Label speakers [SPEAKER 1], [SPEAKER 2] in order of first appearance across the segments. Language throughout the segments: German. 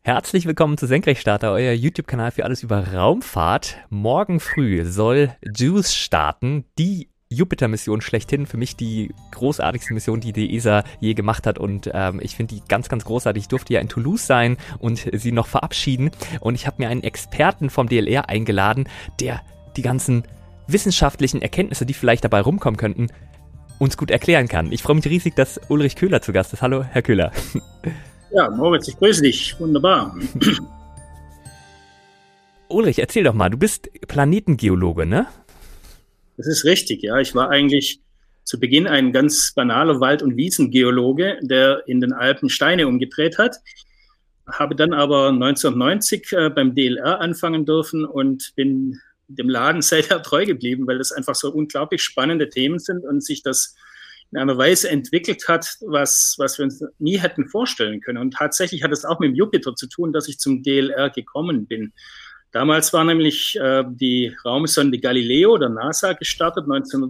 [SPEAKER 1] Herzlich willkommen zu Senkrechtstarter, euer YouTube-Kanal für alles über Raumfahrt. Morgen früh soll JUICE starten, die Jupiter-Mission schlechthin. Für mich die großartigste Mission, die die ESA je gemacht hat. Und ich finde die ganz, ganz großartig. Ich durfte ja in Toulouse sein und sie noch verabschieden. Und ich habe mir einen Experten vom DLR eingeladen, der die ganzen wissenschaftlichen Erkenntnisse, die vielleicht dabei rumkommen könnten, uns gut erklären kann. Ich freue mich riesig, dass Ulrich Köhler zu Gast ist. Hallo, Herr Köhler.
[SPEAKER 2] Ja, Moritz, ich grüße dich. Wunderbar.
[SPEAKER 1] Ulrich, erzähl doch mal, du bist Planetengeologe, ne?
[SPEAKER 2] Das ist richtig, ja. Ich war eigentlich zu Beginn ein ganz banaler Wald- und Wiesengeologe, der in den Alpen Steine umgedreht hat. Habe dann aber 1990 beim DLR anfangen dürfen und bin dem Laden seither treu geblieben, weil das einfach so unglaublich spannende Themen sind und sich das in einer Weise entwickelt hat, was wir uns nie hätten vorstellen können. Und tatsächlich hat es auch mit dem Jupiter zu tun, dass ich zum DLR gekommen bin. Damals war nämlich die Raumsonde Galileo der NASA gestartet,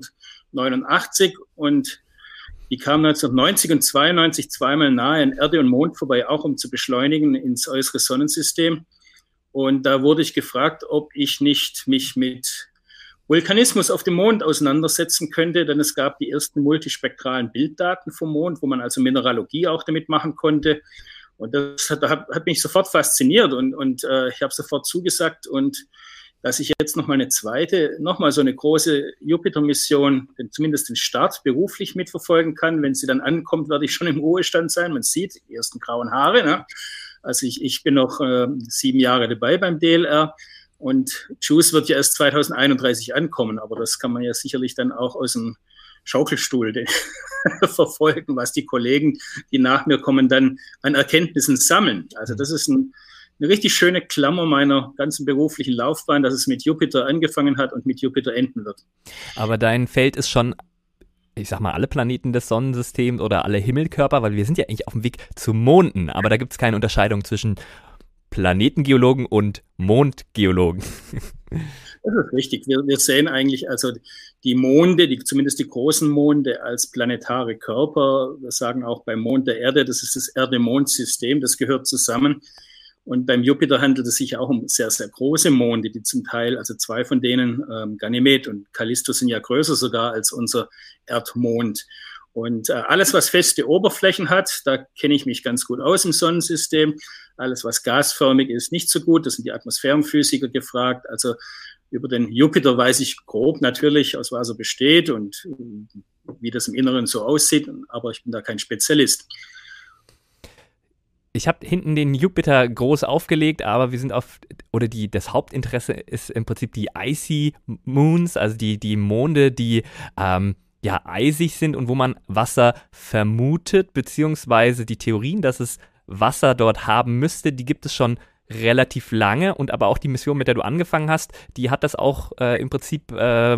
[SPEAKER 2] 1989. Und die kam 1990 und 92 zweimal nahe an Erde und Mond vorbei, auch um zu beschleunigen ins äußere Sonnensystem. Und da wurde ich gefragt, ob ich nicht mich mit Vulkanismus auf dem Mond auseinandersetzen könnte, denn es gab die ersten multispektralen Bilddaten vom Mond, wo man also Mineralogie auch damit machen konnte. Und das hat mich sofort fasziniert und ich habe sofort zugesagt. Und dass ich jetzt nochmal so eine große Jupiter-Mission, zumindest den Start beruflich mitverfolgen kann. Wenn sie dann ankommt, werde ich schon im Ruhestand sein. Man sieht die ersten grauen Haare. Ne? Also ich bin noch 7 Jahre dabei beim DLR. Und JUICE wird ja erst 2031 ankommen, aber das kann man ja sicherlich dann auch aus dem Schaukelstuhl verfolgen, was die Kollegen, die nach mir kommen, dann an Erkenntnissen sammeln. Also das ist eine richtig schöne Klammer meiner ganzen beruflichen Laufbahn, dass es mit Jupiter angefangen hat und mit Jupiter enden wird.
[SPEAKER 1] Aber dein Feld ist schon, ich sag mal, alle Planeten des Sonnensystems oder alle Himmelkörper, weil wir sind ja eigentlich auf dem Weg zu Monden, aber da gibt es keine Unterscheidung zwischen Planetengeologen und Mondgeologen.
[SPEAKER 2] Das ist richtig. Wir sehen eigentlich also die Monde, zumindest die großen Monde, als planetare Körper. Wir sagen auch beim Mond der Erde, das ist das Erde-Mond-System, das gehört zusammen. Und beim Jupiter handelt es sich auch um sehr, sehr große Monde, die zum Teil, also 2 von denen, Ganymed und Callisto, sind ja größer sogar als unser Erdmond. Und alles, was feste Oberflächen hat, da kenne ich mich ganz gut aus im Sonnensystem. Alles, was gasförmig ist, nicht so gut. Das sind die Atmosphärenphysiker gefragt. Also über den Jupiter weiß ich grob natürlich, aus was er besteht und wie das im Inneren so aussieht. Aber ich bin da kein Spezialist.
[SPEAKER 1] Ich habe hinten den Jupiter groß aufgelegt, aber wir sind das Hauptinteresse ist im Prinzip die Icy Moons, also die Monde, die eisig sind und wo man Wasser vermutet, beziehungsweise die Theorien, dass es Wasser dort haben müsste, die gibt es schon relativ lange und aber auch die Mission, mit der du angefangen hast, die hat das auch im Prinzip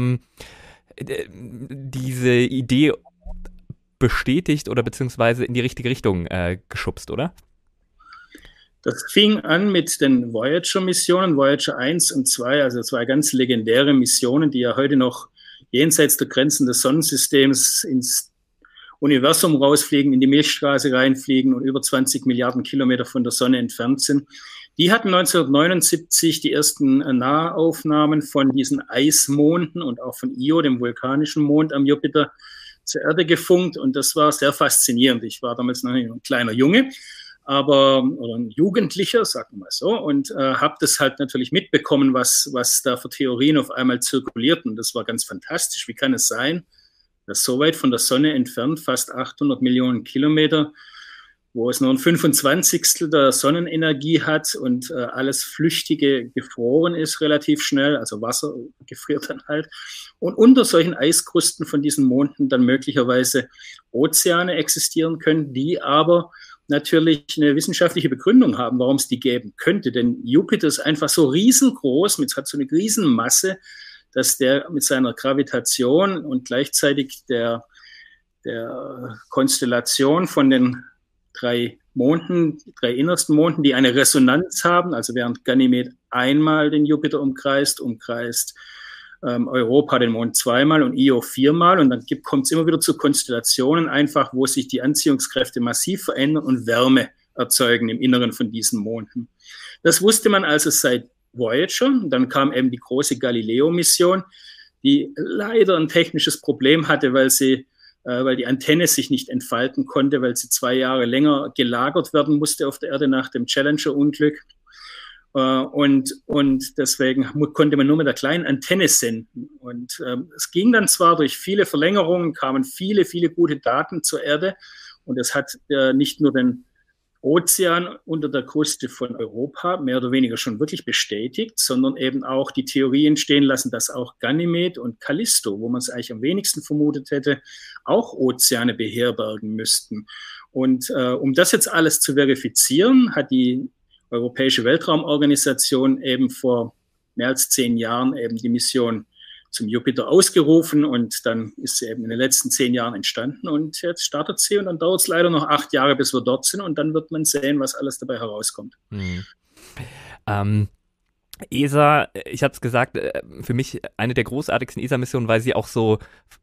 [SPEAKER 1] diese Idee bestätigt oder beziehungsweise in die richtige Richtung geschubst, oder?
[SPEAKER 2] Das fing an mit den Voyager-Missionen, Voyager 1 und 2, also 2 ganz legendäre Missionen, die ja heute noch jenseits der Grenzen des Sonnensystems ins Universum rausfliegen, in die Milchstraße reinfliegen und über 20 Milliarden Kilometer von der Sonne entfernt sind. Die hatten 1979 die ersten Nahaufnahmen von diesen Eismonden und auch von Io, dem vulkanischen Mond am Jupiter, zur Erde gefunkt. Und das war sehr faszinierend. Ich war damals noch ein kleiner Junge, oder ein Jugendlicher, sagen wir mal so, und habe das halt natürlich mitbekommen, was da für Theorien auf einmal zirkulierten. Das war ganz fantastisch. Wie kann es sein, dass so weit von der Sonne entfernt, fast 800 Millionen Kilometer, wo es nur ein 25. der Sonnenenergie hat und alles Flüchtige gefroren ist relativ schnell, also Wasser gefriert dann halt. Und unter solchen Eiskrusten von diesen Monden dann möglicherweise Ozeane existieren können, die aber natürlich eine wissenschaftliche Begründung haben, warum es die geben könnte. Denn Jupiter ist einfach so riesengroß, hat so eine Riesenmasse, dass der mit seiner Gravitation und gleichzeitig der Konstellation von den 3 innersten Monden, die eine Resonanz haben, also während Ganymed einmal den Jupiter umkreist Europa den Mond 2-mal und Io 4-mal und dann kommt es immer wieder zu Konstellationen einfach, wo sich die Anziehungskräfte massiv verändern und Wärme erzeugen im Inneren von diesen Monden. Das wusste man also seit Voyager. Dann kam eben die große Galileo-Mission, die leider ein technisches Problem hatte, weil die Antenne sich nicht entfalten konnte, weil sie 2 Jahre länger gelagert werden musste auf der Erde nach dem Challenger-Unglück. Und deswegen konnte man nur mit der kleinen Antenne senden. Und es ging dann zwar durch viele Verlängerungen, kamen viele, viele gute Daten zur Erde. Und es hat nicht nur den Ozean unter der Kruste von Europa mehr oder weniger schon wirklich bestätigt, sondern eben auch die Theorie entstehen lassen, dass auch Ganymed und Callisto, wo man es eigentlich am wenigsten vermutet hätte, auch Ozeane beherbergen müssten. Und um das jetzt alles zu verifizieren, hat die Europäische Weltraumorganisation eben vor mehr als 10 Jahren eben die Mission zum Jupiter ausgerufen und dann ist sie eben in den letzten 10 Jahren entstanden und jetzt startet sie und dann dauert es leider noch 8 Jahre, bis wir dort sind und dann wird man sehen, was alles dabei herauskommt.
[SPEAKER 1] ESA, ich habe es gesagt, für mich eine der großartigsten ESA-Missionen, weil sie auch so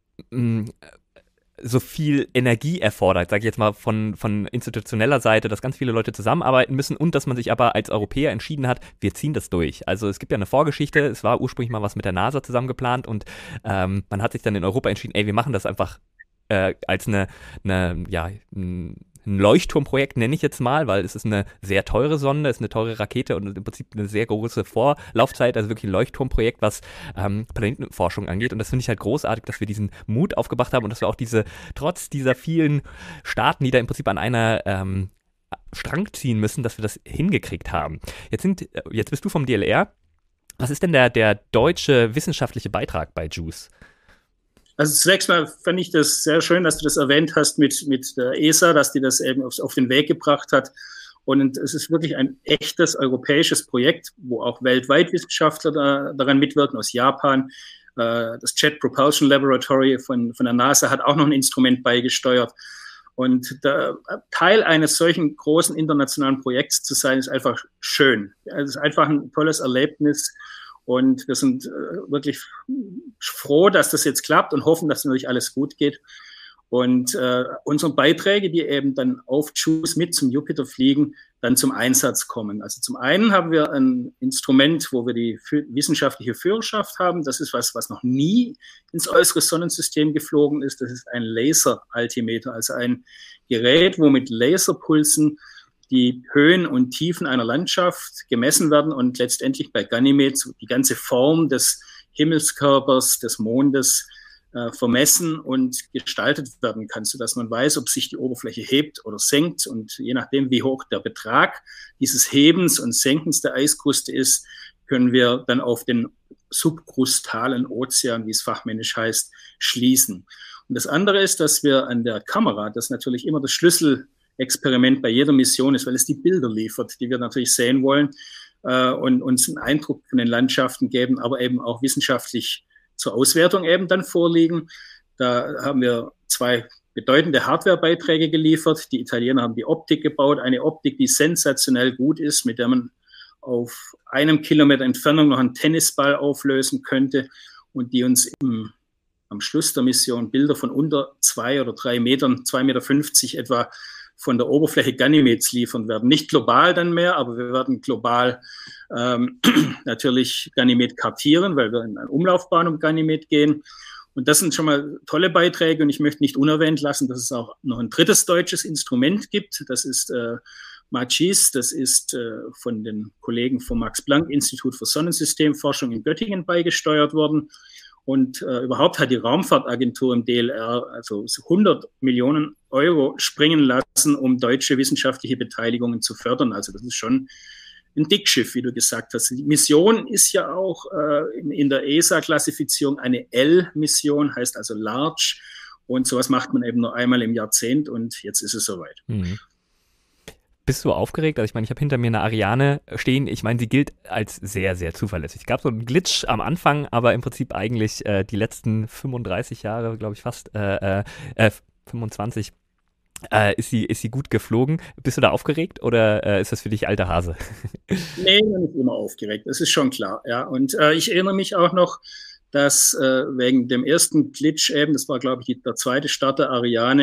[SPEAKER 1] viel Energie erfordert, sage ich jetzt mal von institutioneller Seite, dass ganz viele Leute zusammenarbeiten müssen und dass man sich aber als Europäer entschieden hat, wir ziehen das durch. Also es gibt ja eine Vorgeschichte, es war ursprünglich mal was mit der NASA zusammen geplant und man hat sich dann in Europa entschieden, wir machen das einfach als ein Leuchtturmprojekt, nenne ich jetzt mal, weil es ist eine sehr teure Sonde, es ist eine teure Rakete und im Prinzip eine sehr große Vorlaufzeit, also wirklich ein Leuchtturmprojekt, was Planetenforschung angeht. Und das finde ich halt großartig, dass wir diesen Mut aufgebracht haben und dass wir auch trotz dieser vielen Staaten, die da im Prinzip an einer Strang ziehen müssen, dass wir das hingekriegt haben. Jetzt bist du vom DLR. Was ist denn der deutsche wissenschaftliche Beitrag bei JUICE?
[SPEAKER 2] Also zunächst mal fand ich das sehr schön, dass du das erwähnt hast mit der ESA, dass die das eben auf den Weg gebracht hat. Und es ist wirklich ein echtes europäisches Projekt, wo auch weltweit Wissenschaftler daran mitwirken, aus Japan. Das Jet Propulsion Laboratory von der NASA hat auch noch ein Instrument beigesteuert. Und Teil eines solchen großen internationalen Projekts zu sein, ist einfach schön. Es ist einfach ein tolles Erlebnis. Und wir sind wirklich froh, dass das jetzt klappt und hoffen, dass natürlich alles gut geht. Und unsere Beiträge, die eben dann auf JUICE mit zum Jupiter fliegen, dann zum Einsatz kommen. Also zum einen haben wir ein Instrument, wo wir die wissenschaftliche Führerschaft haben. Das ist was noch nie ins äußere Sonnensystem geflogen ist. Das ist ein Laser-Altimeter, also ein Gerät, wo mit Laserpulsen die Höhen und Tiefen einer Landschaft gemessen werden und letztendlich bei Ganymed die ganze Form des Himmelskörpers, des Mondes vermessen und gestaltet werden kann, sodass man weiß, ob sich die Oberfläche hebt oder senkt. Und je nachdem, wie hoch der Betrag dieses Hebens und Senkens der Eiskruste ist, können wir dann auf den subkrustalen Ozean, wie es fachmännisch heißt, schließen. Und das andere ist, dass wir an der Kamera, das natürlich immer das Schlüsselexperiment bei jeder Mission ist, weil es die Bilder liefert, die wir natürlich sehen wollen und uns einen Eindruck von den Landschaften geben, aber eben auch wissenschaftlich zur Auswertung eben dann vorliegen. Da haben wir 2 bedeutende Hardware-Beiträge geliefert. Die Italiener haben die Optik gebaut, eine Optik, die sensationell gut ist, mit der man auf 1 Kilometer Entfernung noch einen Tennisball auflösen könnte und die uns am Schluss der Mission Bilder von unter 2 oder 3 Metern, 2,50 Meter etwa, von der Oberfläche Ganymeds liefern werden. Nicht global dann mehr, aber wir werden global natürlich Ganymed kartieren, weil wir in eine Umlaufbahn um Ganymed gehen. Und das sind schon mal tolle Beiträge und ich möchte nicht unerwähnt lassen, dass es auch noch ein drittes deutsches Instrument gibt. Das ist MAGIS, das ist von den Kollegen vom Max-Planck-Institut für Sonnensystemforschung in Göttingen beigesteuert worden. Und überhaupt hat die Raumfahrtagentur im DLR also 100 Millionen Euro springen lassen, um deutsche wissenschaftliche Beteiligungen zu fördern. Also das ist schon ein Dickschiff, wie du gesagt hast. Die Mission ist ja auch in der ESA-Klassifizierung eine L-Mission, heißt also Large. Und sowas macht man eben nur einmal im Jahrzehnt und jetzt ist es soweit.
[SPEAKER 1] Mhm. Bist du aufgeregt? Also ich meine, ich habe hinter mir eine Ariane stehen. Ich meine, sie gilt als sehr, sehr zuverlässig. Es gab so einen Glitch am Anfang, aber im Prinzip eigentlich die letzten 35 Jahre, glaube ich fast, 25, ist sie gut geflogen. Bist du da aufgeregt oder ist das für dich alter Hase?
[SPEAKER 2] Nee, man ist immer aufgeregt. Das ist schon klar. Ja. Und ich erinnere mich auch noch, dass wegen dem ersten Glitch eben, das war glaube ich der zweite Start der Ariane,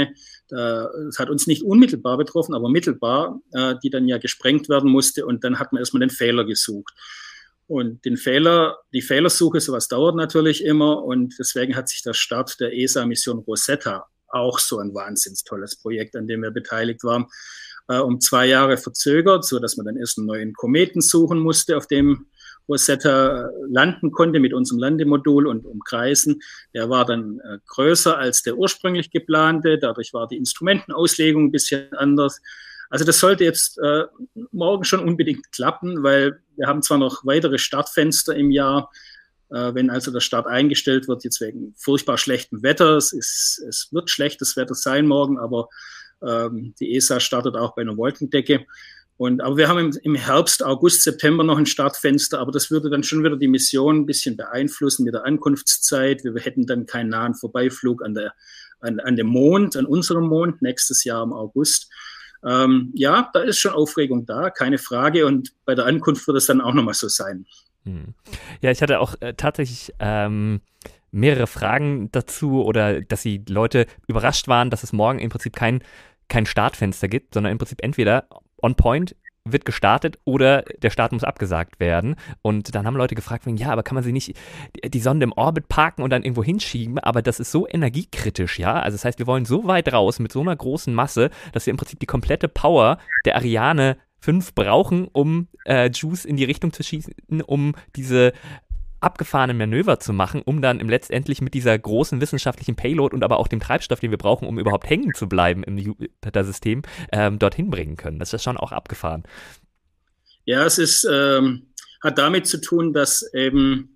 [SPEAKER 2] Das hat uns nicht unmittelbar betroffen, aber mittelbar, die dann ja gesprengt werden musste. Und dann hat man erstmal den Fehler gesucht. Und die Fehlersuche, sowas dauert natürlich immer. Und deswegen hat sich der Start der ESA-Mission Rosetta, auch so ein wahnsinns tolles Projekt, an dem wir beteiligt waren, um 2 Jahre verzögert, so dass man dann erst einen neuen Kometen suchen musste, auf dem Rosetta landen konnte mit unserem Landemodul und umkreisen. Der war dann größer als der ursprünglich geplante. Dadurch war die Instrumentenauslegung ein bisschen anders. Also das sollte jetzt morgen schon unbedingt klappen, weil wir haben zwar noch weitere Startfenster im Jahr, wenn also der Start eingestellt wird, jetzt wegen furchtbar schlechtem Wetter. Es wird schlechtes Wetter sein morgen, aber die ESA startet auch bei einer Wolkendecke. Aber wir haben im Herbst, August, September noch ein Startfenster, aber das würde dann schon wieder die Mission ein bisschen beeinflussen mit der Ankunftszeit. Wir hätten dann keinen nahen Vorbeiflug an dem Mond, an unserem Mond, nächstes Jahr im August. Ja, da ist schon Aufregung da, keine Frage. Und bei der Ankunft wird es dann auch nochmal so sein.
[SPEAKER 1] Ja, ich hatte auch tatsächlich mehrere Fragen dazu oder dass die Leute überrascht waren, dass es morgen im Prinzip kein Startfenster gibt, sondern im Prinzip entweder on point wird gestartet oder der Start muss abgesagt werden. Und dann haben Leute gefragt, ja, aber kann man sie nicht die Sonde im Orbit parken und dann irgendwo hinschieben? Aber das ist so energiekritisch, ja. Also das heißt, wir wollen so weit raus mit so einer großen Masse, dass wir im Prinzip die komplette Power der Ariane 5 brauchen, um JUICE in die Richtung zu schießen, um diese abgefahrenen Manöver zu machen, um dann letztendlich mit dieser großen wissenschaftlichen Payload und aber auch dem Treibstoff, den wir brauchen, um überhaupt hängen zu bleiben im Jupiter-System, dorthin bringen können. Das ist schon auch abgefahren.
[SPEAKER 2] Ja, es hat damit zu tun, dass eben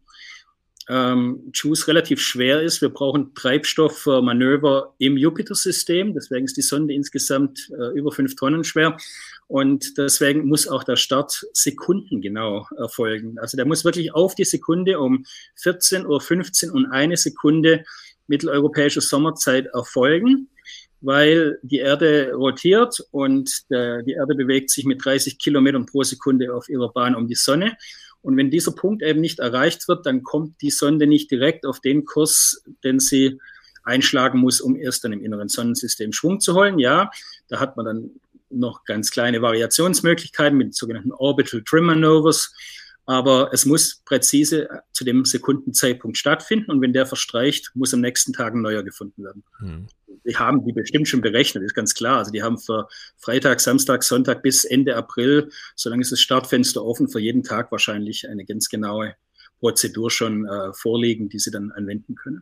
[SPEAKER 2] JUICE relativ schwer ist. Wir brauchen Treibstoff für Manöver im Jupiter-System. Deswegen ist die Sonde insgesamt über 5 Tonnen schwer. Und deswegen muss auch der Start sekundengenau erfolgen. Also der muss wirklich auf die Sekunde um 14:15 Uhr und 1 Sekunde mitteleuropäische Sommerzeit erfolgen, weil die Erde rotiert und die Erde bewegt sich mit 30 Kilometern pro Sekunde auf ihrer Bahn um die Sonne. Und wenn dieser Punkt eben nicht erreicht wird, dann kommt die Sonde nicht direkt auf den Kurs, den sie einschlagen muss, um erst dann im inneren Sonnensystem Schwung zu holen. Ja, da hat man dann noch ganz kleine Variationsmöglichkeiten mit sogenannten Orbital Trim Maneuvers. Aber es muss präzise zu dem Sekundenzeitpunkt stattfinden. Und wenn der verstreicht, muss am nächsten Tag ein neuer gefunden werden. Die haben die bestimmt schon berechnet, ist ganz klar. Also die haben für Freitag, Samstag, Sonntag bis Ende April, solange ist das Startfenster offen, für jeden Tag wahrscheinlich eine ganz genaue Prozedur schon vorliegen, die sie dann anwenden können.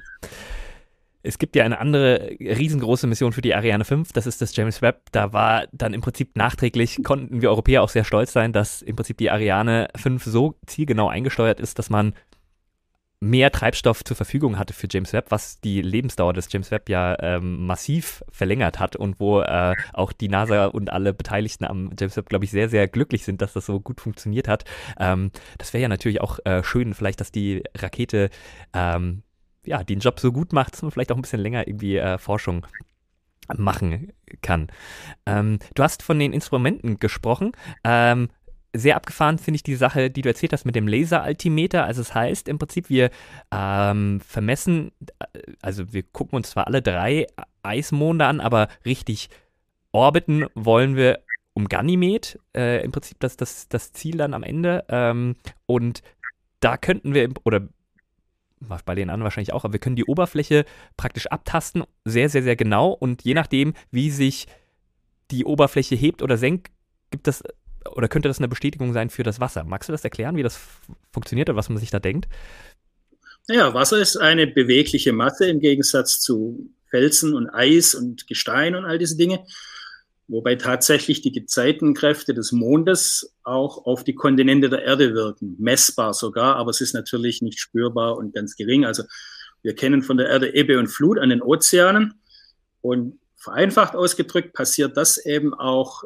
[SPEAKER 1] Es gibt ja eine andere riesengroße Mission für die Ariane 5, das ist das James Webb. Da war dann im Prinzip nachträglich, konnten wir Europäer auch sehr stolz sein, dass im Prinzip die Ariane 5 so zielgenau eingesteuert ist, dass man mehr Treibstoff zur Verfügung hatte für James Webb, was die Lebensdauer des James Webb ja massiv verlängert hat und wo auch die NASA und alle Beteiligten am James Webb, glaube ich, sehr, sehr glücklich sind, dass das so gut funktioniert hat. Das wäre ja natürlich auch schön, vielleicht, dass die Rakete den Job so gut macht, dass man vielleicht auch ein bisschen länger irgendwie Forschung machen kann. Du hast von den Instrumenten gesprochen. Sehr abgefahren finde ich die Sache, die du erzählt hast mit dem Laseraltimeter. Also es heißt im Prinzip, wir vermessen, also wir gucken uns zwar alle 3 Eismonde an, aber richtig orbiten wollen wir um Ganymed. Im Prinzip das Ziel dann am Ende. Und da könnten wir, oder bei den anderen wahrscheinlich auch, aber wir können die Oberfläche praktisch abtasten, sehr, sehr, sehr genau. Und je nachdem, wie sich die Oberfläche hebt oder senkt, könnte das eine Bestätigung sein für das Wasser. Magst du das erklären, wie das funktioniert oder was man sich da denkt?
[SPEAKER 2] Ja, Wasser ist eine bewegliche Masse im Gegensatz zu Felsen und Eis und Gestein und all diese Dinge. Wobei tatsächlich die Gezeitenkräfte des Mondes auch auf die Kontinente der Erde wirken, messbar sogar, aber es ist natürlich nicht spürbar und ganz gering. Also wir kennen von der Erde Ebbe und Flut an den Ozeanen und vereinfacht ausgedrückt passiert das eben auch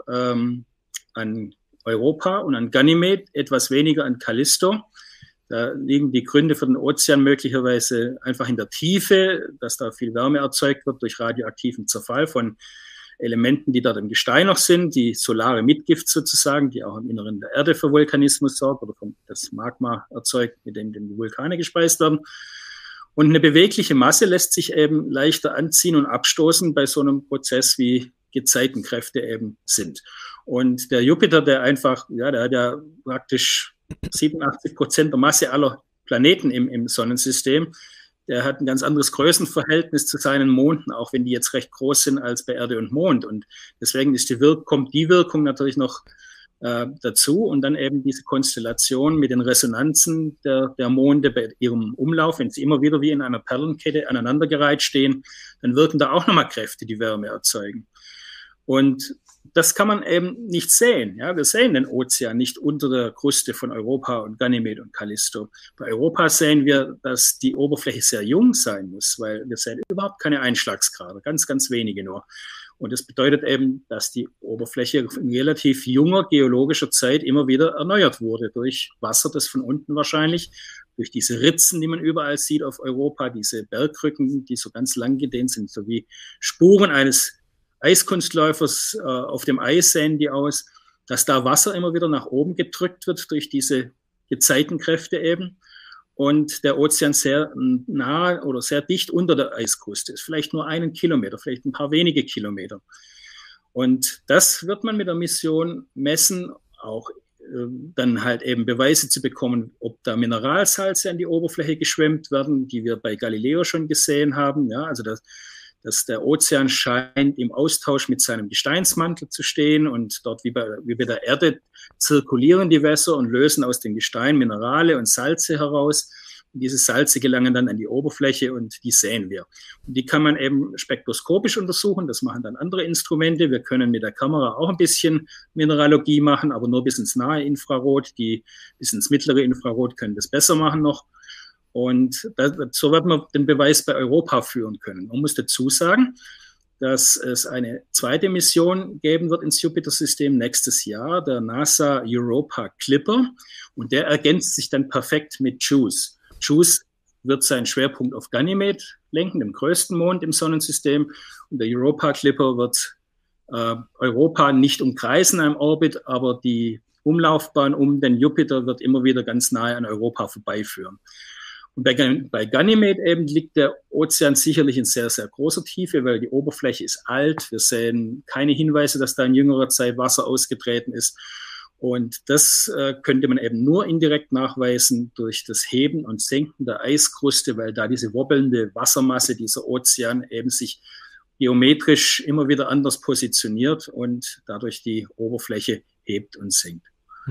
[SPEAKER 2] an Europa und an Ganymed, etwas weniger an Callisto. Da liegen die Gründe für den Ozean möglicherweise einfach in der Tiefe, dass da viel Wärme erzeugt wird durch radioaktiven Zerfall von Elementen, die dort im Gestein noch sind, die solare Mitgift sozusagen, die auch im Inneren der Erde für Vulkanismus sorgt oder das Magma erzeugt, mit dem die Vulkane gespeist werden. Und eine bewegliche Masse lässt sich eben leichter anziehen und abstoßen bei so einem Prozess, wie Gezeitenkräfte eben sind. Und der Jupiter, der einfach, ja, der hat ja praktisch 87% der Masse aller Planeten im Sonnensystem, der hat ein ganz anderes Größenverhältnis zu seinen Monden, auch wenn die jetzt recht groß sind als bei Erde und Mond. Und deswegen ist kommt die Wirkung natürlich noch dazu und dann eben diese Konstellation mit den Resonanzen der Monde bei ihrem Umlauf, wenn sie immer wieder wie in einer Perlenkette aneinandergereiht stehen, dann wirken da auch nochmal Kräfte, die Wärme erzeugen. Und das kann man eben nicht sehen. Ja, wir sehen den Ozean nicht unter der Kruste von Europa und Ganymed und Callisto. Bei Europa sehen wir, dass die Oberfläche sehr jung sein muss, weil wir sehen überhaupt keine Einschlagsgrade, ganz, ganz wenige nur. Und das bedeutet eben, dass die Oberfläche in relativ junger geologischer Zeit immer wieder erneuert wurde durch Wasser, das von unten wahrscheinlich, durch diese Ritzen, die man überall sieht auf Europa, diese Bergrücken, die so ganz lang gedehnt sind, so wie Spuren eines Eiskunstläufers auf dem Eis sehen die aus, dass da Wasser immer wieder nach oben gedrückt wird durch diese Gezeitenkräfte eben. Und der Ozean sehr nah oder sehr dicht unter der Eiskruste ist. Vielleicht nur 1 Kilometer, vielleicht ein paar wenige Kilometer. Und das wird man mit der Mission messen, auch dann halt eben Beweise zu bekommen, ob da Mineralsalze an die Oberfläche geschwemmt werden, die wir bei Galileo schon gesehen haben. Ja, also dass der Ozean scheint im Austausch mit seinem Gesteinsmantel zu stehen und dort wie bei der Erde zirkulieren die Wässer und lösen aus dem Gestein Minerale und Salze heraus. Und diese Salze gelangen dann an die Oberfläche und die sehen wir. Und die kann man eben spektroskopisch untersuchen, das machen dann andere Instrumente. Wir können mit der Kamera auch ein bisschen Mineralogie machen, aber nur bis ins nahe Infrarot. Die bis ins mittlere Infrarot können das besser machen noch. Und so wird man den Beweis bei Europa führen können. Man muss dazu sagen, dass es eine zweite Mission geben wird ins Jupiter-System nächstes Jahr, der NASA Europa Clipper. Und der ergänzt sich dann perfekt mit JUICE. JUICE wird seinen Schwerpunkt auf Ganymed lenken, dem größten Mond im Sonnensystem. Und der Europa Clipper wird Europa nicht umkreisen am Orbit, aber die Umlaufbahn um den Jupiter wird immer wieder ganz nahe an Europa vorbeiführen. Und bei Ganymed eben liegt der Ozean sicherlich in sehr, sehr großer Tiefe, weil die Oberfläche ist alt. Wir sehen keine Hinweise, dass da in jüngerer Zeit Wasser ausgetreten ist. Und das könnte man eben nur indirekt nachweisen durch das Heben und Senken der Eiskruste, weil da diese wobbelnde Wassermasse, dieser Ozean eben sich geometrisch immer wieder anders positioniert und dadurch die Oberfläche hebt und senkt.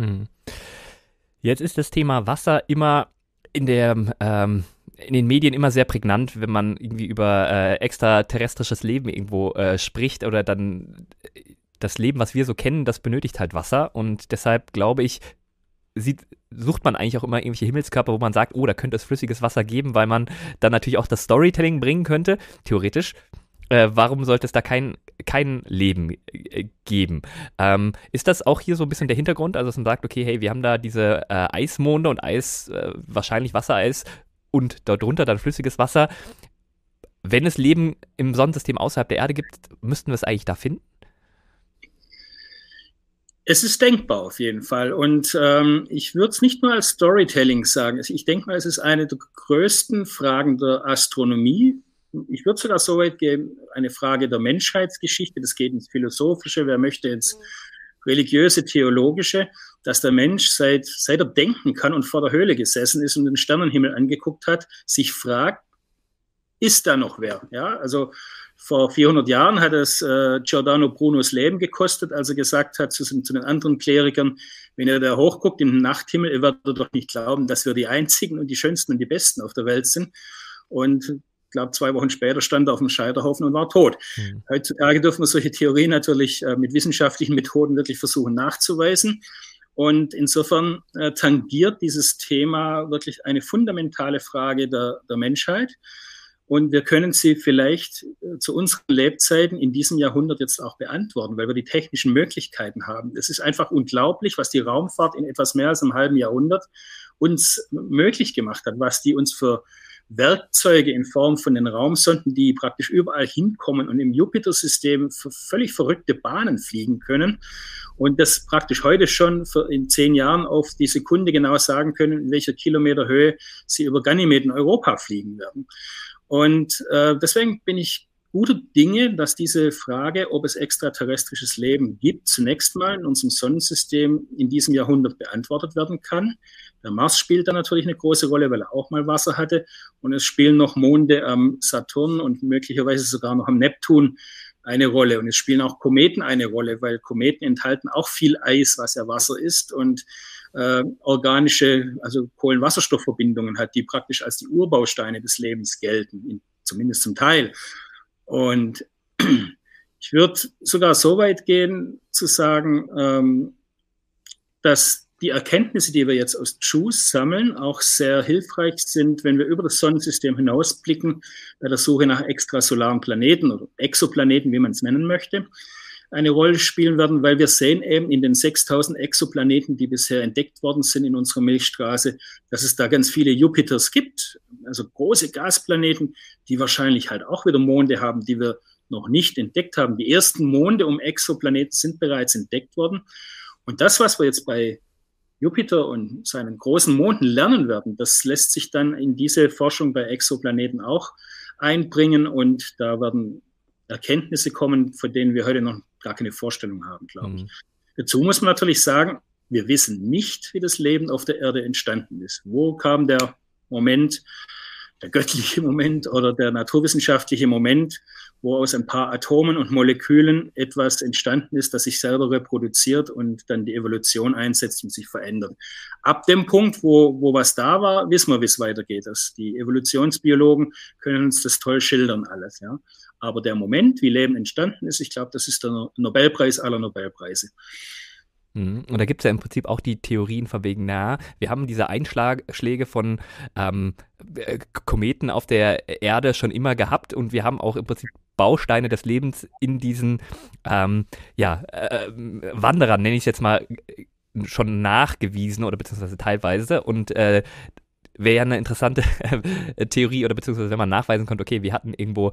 [SPEAKER 1] Jetzt ist das Thema Wasser immer in den Medien immer sehr prägnant, wenn man irgendwie über extraterrestrisches Leben irgendwo spricht oder dann das Leben, was wir so kennen, das benötigt halt Wasser und deshalb glaube ich, sucht man eigentlich auch immer irgendwelche Himmelskörper, wo man sagt, oh, da könnte es flüssiges Wasser geben, weil man dann natürlich auch das Storytelling bringen könnte, theoretisch. Warum sollte es da kein Leben geben? Ist das auch hier so ein bisschen der Hintergrund? Also, dass man sagt, okay, hey, wir haben da diese Eismonde und wahrscheinlich Wassereis und darunter dann flüssiges Wasser. Wenn es Leben im Sonnensystem außerhalb der Erde gibt, müssten wir es eigentlich da finden?
[SPEAKER 2] Es ist denkbar auf jeden Fall. Und ich würde es nicht nur als Storytelling sagen. Ich denke mal, es ist eine der größten Fragen der Astronomie. Ich würde sogar so weit gehen, eine Frage der Menschheitsgeschichte, das geht ins Philosophische, wer möchte ins Religiöse, Theologische, dass der Mensch seit er denken kann und vor der Höhle gesessen ist und den Sternenhimmel angeguckt hat, sich fragt, ist da noch wer? Ja, also vor 400 Jahren hat es Giordano Brunos Leben gekostet, als er gesagt hat zu den anderen Klerikern, wenn ihr da hochguckt im Nachthimmel, ihr werdet doch nicht glauben, dass wir die Einzigen und die Schönsten und die Besten auf der Welt sind. Und ich glaube, 2 Wochen später stand er auf dem Scheiterhaufen und war tot. Heutzutage dürfen wir solche Theorien natürlich mit wissenschaftlichen Methoden wirklich versuchen nachzuweisen. Und insofern tangiert dieses Thema wirklich eine fundamentale Frage der Menschheit. Und wir können sie vielleicht zu unseren Lebzeiten in diesem Jahrhundert jetzt auch beantworten, weil wir die technischen Möglichkeiten haben. Es ist einfach unglaublich, was die Raumfahrt in etwas mehr als einem halben Jahrhundert uns möglich gemacht hat, was die uns für Werkzeuge in Form von den Raumsonden, die praktisch überall hinkommen und im Jupiter-System völlig verrückte Bahnen fliegen können und das praktisch heute schon in 10 Jahren auf die Sekunde genau sagen können, in welcher Kilometerhöhe sie über Ganymed in Europa fliegen werden. Und deswegen bin ich guter Dinge, dass diese Frage, ob es extraterrestrisches Leben gibt, zunächst mal in unserem Sonnensystem in diesem Jahrhundert beantwortet werden kann. Der Mars spielt da natürlich eine große Rolle, weil er auch mal Wasser hatte. Und es spielen noch Monde am Saturn und möglicherweise sogar noch am Neptun eine Rolle. Und es spielen auch Kometen eine Rolle, weil Kometen enthalten auch viel Eis, was ja Wasser ist und organische, also Kohlenwasserstoffverbindungen hat, die praktisch als die Urbausteine des Lebens gelten, zumindest zum Teil. Und ich würde sogar so weit gehen, zu sagen, dass die Erkenntnisse, die wir jetzt aus JUICE sammeln, auch sehr hilfreich sind, wenn wir über das Sonnensystem hinausblicken, bei der Suche nach extrasolaren Planeten oder Exoplaneten, wie man es nennen möchte, eine Rolle spielen werden, weil wir sehen eben in den 6000 Exoplaneten, die bisher entdeckt worden sind in unserer Milchstraße, dass es da ganz viele Jupiters gibt, also große Gasplaneten, die wahrscheinlich halt auch wieder Monde haben, die wir noch nicht entdeckt haben. Die ersten Monde um Exoplaneten sind bereits entdeckt worden. Und das, was wir jetzt bei Jupiter und seinen großen Monden lernen werden, das lässt sich dann in diese Forschung bei Exoplaneten auch einbringen und da werden Erkenntnisse kommen, von denen wir heute noch gar keine Vorstellung haben, glaube ich. Dazu muss man natürlich sagen, wir wissen nicht, wie das Leben auf der Erde entstanden ist. Wo kam der Moment, der göttliche Moment oder der naturwissenschaftliche Moment, wo aus ein paar Atomen und Molekülen etwas entstanden ist, das sich selber reproduziert und dann die Evolution einsetzt und sich verändert. Ab dem Punkt, wo was da war, wissen wir, wie es weitergeht. Die Evolutionsbiologen können uns das toll schildern alles, ja. Aber der Moment, wie Leben entstanden ist, ich glaube, das ist der Nobelpreis aller Nobelpreise.
[SPEAKER 1] Und da gibt es ja im Prinzip auch die Theorien von wegen, wir haben diese Einschläge von Kometen auf der Erde schon immer gehabt und wir haben auch im Prinzip Bausteine des Lebens in diesen Wanderern, nenne ich es jetzt mal, schon nachgewiesen oder beziehungsweise teilweise und wäre ja eine interessante Theorie oder beziehungsweise wenn man nachweisen konnte, okay, wir hatten irgendwo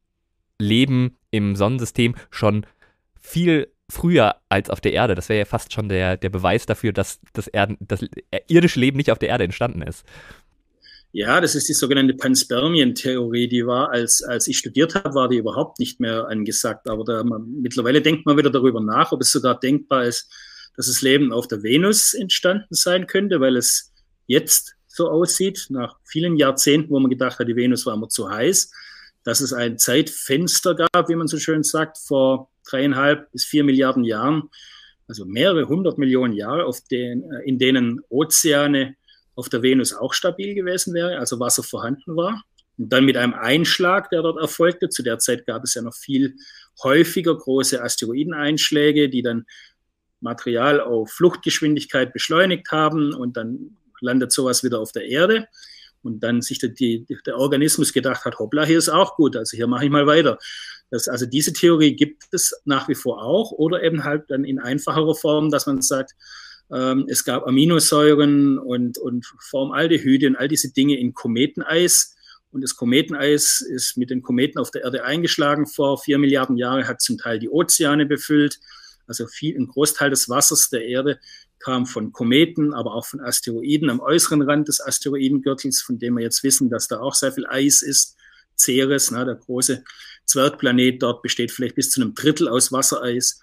[SPEAKER 1] Leben im Sonnensystem schon viel früher als auf der Erde. Das wäre ja fast schon der Beweis dafür, dass das irdische Leben nicht auf der Erde entstanden ist.
[SPEAKER 2] Ja, das ist die sogenannte Panspermien-Theorie. Die war, als ich studiert habe, war die überhaupt nicht mehr angesagt. Aber mittlerweile denkt man wieder darüber nach, ob es sogar denkbar ist, dass das Leben auf der Venus entstanden sein könnte, weil es jetzt so aussieht, nach vielen Jahrzehnten, wo man gedacht hat, die Venus war immer zu heiß, dass es ein Zeitfenster gab, wie man so schön sagt, vor 3,5 bis 4 Milliarden Jahren, also mehrere 100 Millionen Jahre, in denen Ozeane auf der Venus auch stabil gewesen wären, also Wasser vorhanden war. Und dann mit einem Einschlag, der dort erfolgte, zu der Zeit gab es ja noch viel häufiger große Asteroideneinschläge, die dann Material auf Fluchtgeschwindigkeit beschleunigt haben und dann landet sowas wieder auf der Erde. Und dann sich der Organismus gedacht hat, hoppla, hier ist auch gut, also hier mache ich mal weiter. Also diese Theorie gibt es nach wie vor auch oder eben halt dann in einfacherer Form, dass man sagt, es gab Aminosäuren und Formaldehyde und all diese Dinge in Kometeneis. Und das Kometeneis ist mit den Kometen auf der Erde eingeschlagen vor 4 Milliarden Jahren, hat zum Teil die Ozeane befüllt. Also ein Großteil des Wassers der Erde kam von Kometen, aber auch von Asteroiden am äußeren Rand des Asteroidengürtels, von dem wir jetzt wissen, dass da auch sehr viel Eis ist. Ceres, der große Zwergplanet, dort besteht vielleicht bis zu einem Drittel aus Wassereis.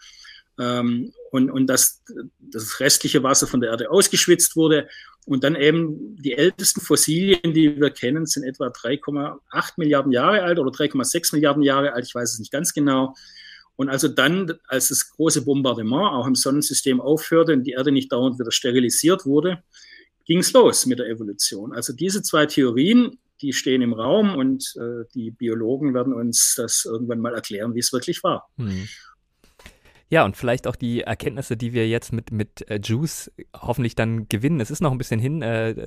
[SPEAKER 2] Und dass das restliche Wasser von der Erde ausgeschwitzt wurde. Und dann eben die ältesten Fossilien, die wir kennen, sind etwa 3,8 Milliarden Jahre alt oder 3,6 Milliarden Jahre alt, ich weiß es nicht ganz genau. Und also dann, als das große Bombardement auch im Sonnensystem aufhörte und die Erde nicht dauernd wieder sterilisiert wurde, ging es los mit der Evolution. Also diese zwei Theorien, die stehen im Raum und die Biologen werden uns das irgendwann mal erklären, wie es wirklich war.
[SPEAKER 1] Ja, und vielleicht auch die Erkenntnisse, die wir jetzt mit JUICE hoffentlich dann gewinnen. Es ist noch ein bisschen hin.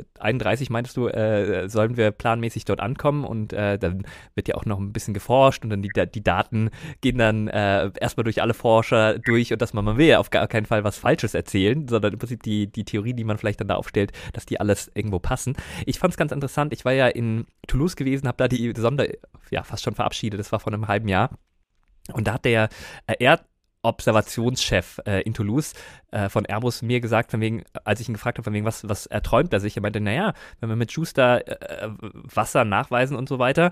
[SPEAKER 1] 31 meintest du, sollen wir planmäßig dort ankommen und dann wird ja auch noch ein bisschen geforscht und dann die Daten gehen dann erstmal durch alle Forscher durch und dass man will ja auf gar keinen Fall was Falsches erzählen, sondern im Prinzip die Theorie, die man vielleicht dann da aufstellt, dass die alles irgendwo passen. Ich fand es ganz interessant. Ich war ja in Toulouse gewesen, habe da die fast schon verabschiedet. Das war vor einem halben Jahr. Und da hat der Observationschef in Toulouse von Airbus mir gesagt, von wegen, als ich ihn gefragt habe, von wegen, was erträumt er sich? Er meinte, naja, wenn wir mit JUICE da Wasser nachweisen und so weiter,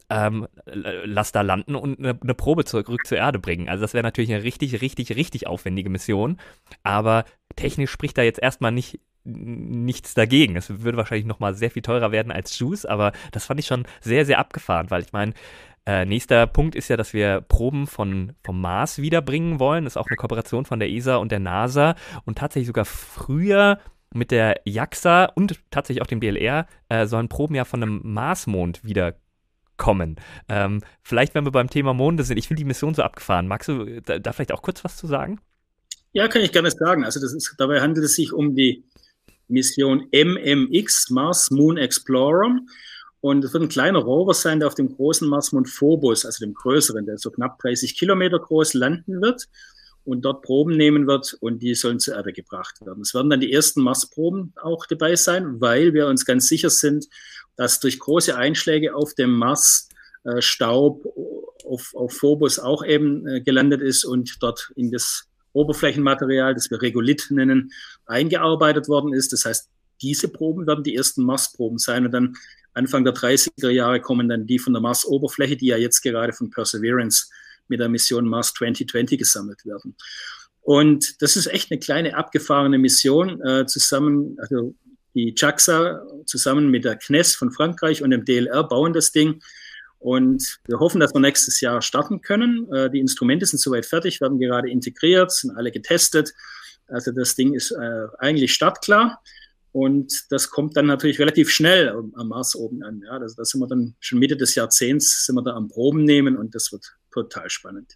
[SPEAKER 1] lass da landen und eine Probe zurück zur Erde bringen. Also das wäre natürlich eine richtig, richtig, richtig aufwendige Mission, aber technisch spricht da jetzt erstmal nichts dagegen. Es würde wahrscheinlich nochmal sehr viel teurer werden als JUICE, aber das fand ich schon sehr, sehr abgefahren, weil ich meine, nächster Punkt ist ja, dass wir Proben vom Mars wiederbringen wollen. Das ist auch eine Kooperation von der ESA und der NASA und tatsächlich sogar früher mit der JAXA und tatsächlich auch dem DLR sollen Proben ja von einem Marsmond wiederkommen. Vielleicht, wenn wir beim Thema Monde sind, ich finde die Mission so abgefahren. Magst du da vielleicht auch kurz was zu sagen?
[SPEAKER 2] Ja, kann ich gerne sagen. Also dabei handelt es sich um die Mission MMX, Mars Moon Explorer. Und es wird ein kleiner Rover sein, der auf dem großen Marsmond Phobos, also dem größeren, der so knapp 30 Kilometer groß, landen wird und dort Proben nehmen wird und die sollen zur Erde gebracht werden. Es werden dann die ersten Marsproben auch dabei sein, weil wir uns ganz sicher sind, dass durch große Einschläge auf dem Mars Staub auf Phobos auch eben gelandet ist und dort in das Oberflächenmaterial, das wir Regolith nennen, eingearbeitet worden ist. Das heißt, diese Proben werden die ersten Marsproben sein und dann Anfang der 30er Jahre kommen dann die von der Mars-Oberfläche, die ja jetzt gerade von Perseverance mit der Mission Mars 2020 gesammelt werden. Und das ist echt eine kleine abgefahrene Mission, also die JAXA zusammen mit der CNES von Frankreich und dem DLR bauen das Ding. Und wir hoffen, dass wir nächstes Jahr starten können. Die Instrumente sind soweit fertig, werden gerade integriert, sind alle getestet. Also das Ding ist eigentlich startklar. Und das kommt dann natürlich relativ schnell am Mars oben an. Ja, da sind wir dann schon Mitte des Jahrzehnts, sind wir da am Proben nehmen und das wird total spannend.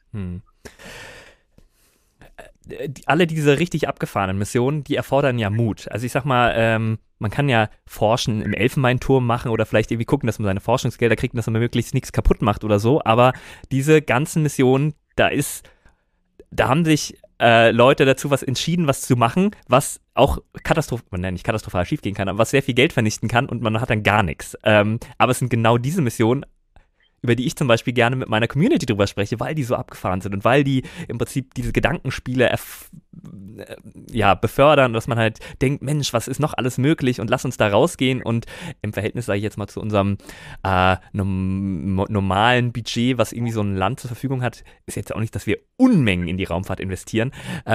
[SPEAKER 1] Alle diese richtig abgefahrenen Missionen, die erfordern ja Mut. Also ich sag mal, man kann ja Forschen im Elfenbeinturm machen oder vielleicht irgendwie gucken, dass man seine Forschungsgelder kriegt und dass man möglichst nichts kaputt macht oder so. Aber diese ganzen Missionen, da haben sich Leute dazu was entschieden, was zu machen, was auch nicht katastrophal schiefgehen kann, aber was sehr viel Geld vernichten kann und man hat dann gar nichts. Aber es sind genau diese Missionen, über die ich zum Beispiel gerne mit meiner Community drüber spreche, weil die so abgefahren sind und weil die im Prinzip diese Gedankenspiele befördern, dass man halt denkt, Mensch, was ist noch alles möglich und lass uns da rausgehen und im Verhältnis, sage ich jetzt mal, zu unserem normalen Budget, was irgendwie so ein Land zur Verfügung hat, ist jetzt auch nicht, dass wir Unmengen in die Raumfahrt investieren.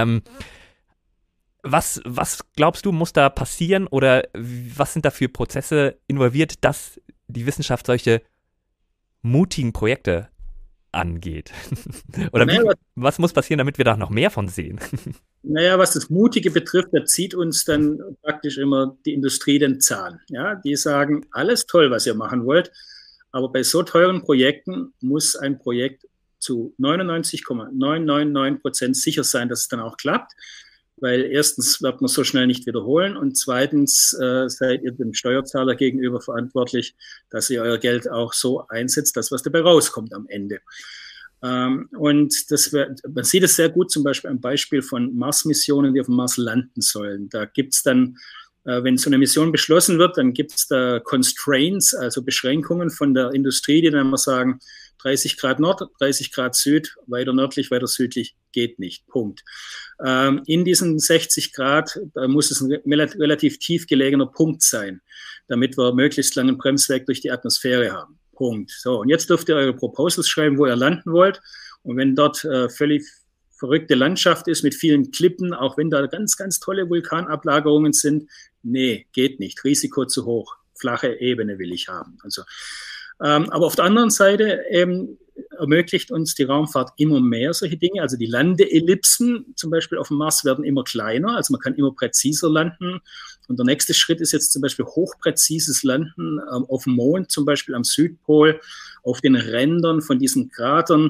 [SPEAKER 1] Was glaubst du, muss da passieren oder was sind da für Prozesse involviert, dass die Wissenschaft solche mutigen Projekte angeht? Oder was muss passieren, damit wir da noch mehr von sehen?
[SPEAKER 2] Naja, was das Mutige betrifft, da zieht uns dann praktisch immer die Industrie den Zahn. Ja, die sagen, alles toll, was ihr machen wollt, aber bei so teuren Projekten muss ein Projekt zu 99,999% sicher sein, dass es dann auch klappt. Weil erstens wird man so schnell nicht wiederholen und zweitens seid ihr dem Steuerzahler gegenüber verantwortlich, dass ihr euer Geld auch so einsetzt, dass was dabei rauskommt am Ende. Und man sieht es sehr gut zum Beispiel am Beispiel von Mars-Missionen, die auf dem Mars landen sollen. Da gibt es dann, wenn so eine Mission beschlossen wird, dann gibt es da Constraints, also Beschränkungen von der Industrie, die dann immer sagen, 30 Grad Nord, 30 Grad Süd, weiter nördlich, weiter südlich geht nicht. Punkt. In diesen 60 Grad muss es ein relativ tief gelegener Punkt sein, damit wir möglichst langen Bremsweg durch die Atmosphäre haben. Punkt. So, und jetzt dürft ihr eure Proposals schreiben, wo ihr landen wollt. Und wenn dort völlig verrückte Landschaft ist mit vielen Klippen, auch wenn da ganz, ganz tolle Vulkanablagerungen sind, nee, geht nicht. Risiko zu hoch. Flache Ebene will ich haben. Also aber auf der anderen Seite ermöglicht uns die Raumfahrt immer mehr solche Dinge. Also die Landeellipsen zum Beispiel auf dem Mars werden immer kleiner, also man kann immer präziser landen. Und der nächste Schritt ist jetzt zum Beispiel hochpräzises Landen auf dem Mond, zum Beispiel am Südpol, auf den Rändern von diesen Kratern.